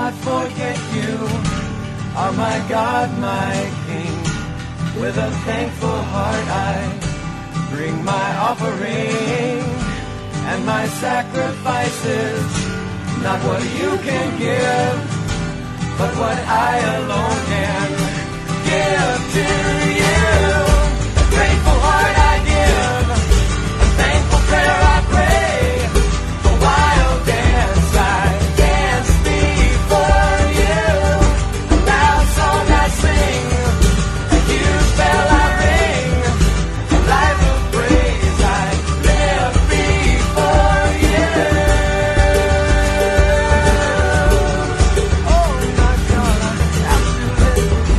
not forget you are my God, my King. With a thankful heart I bring my offering and my sacrifices, not what you can give, but what I alone can give to you. A grateful heart I give, a thankful prayer I pray, a wild dance I dance before you, a loud song I sing, a huge bell I ring, a life of praise I live before you. Oh my God, I'm absolutely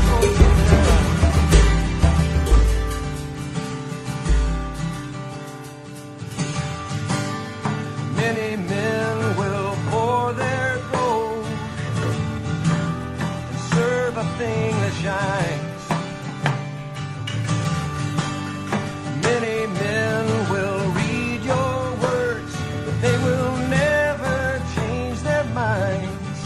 many men will pour their gold and serve a thing that shines. Many men will read your words, but they will never change their minds.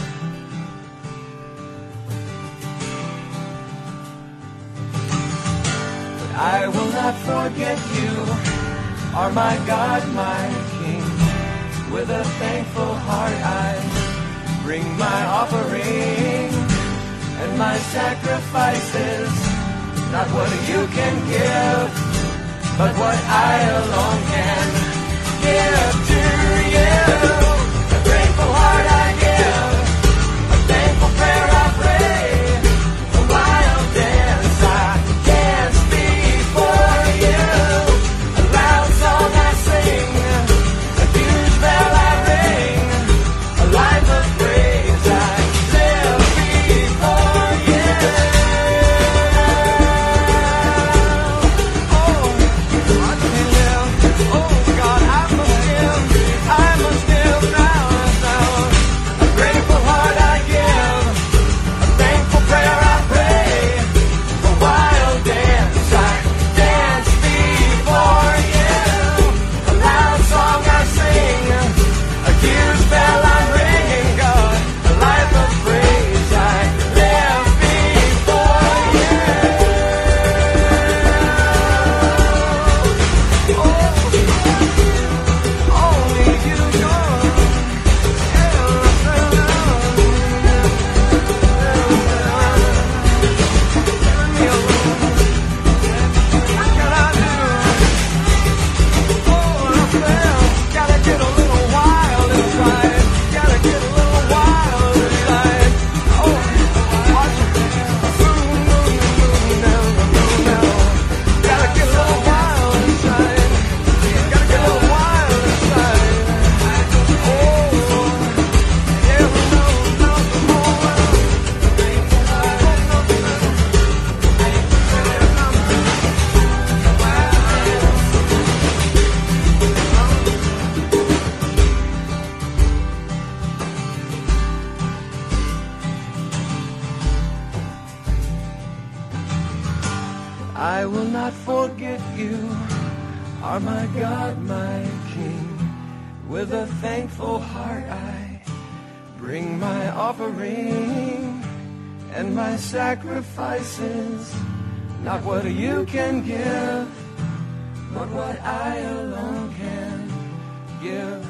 But I will not forget you are my God, my King. With a thankful heart I bring my offering and my sacrifices, not what you can give, but what I alone can give to you. A grateful heart I give, a thankful prayer I pray, a wild dance I dance before you, a loud song I sing, a huge bell I ring, a life of praise I live before you. Oh, I can live. Oh God, I must give now. A grateful heart I give, a thankful prayer I pray, a wild dance I dance before you, a loud song I sing, a huge bell I'm ringing, God, a life of praise I live before you. Oh, only you know. What can I do? Oh, I fell. Gotta get a little wild inside. Gotta get a little wild inside. Oh, watch it. Gotta get a little wild inside. Gotta get a little wild inside. Oh, yeah, no, I will not forget you are my God, my King. With a thankful heart I bring my offering and my sacrifices, not what you can give, but what I alone can give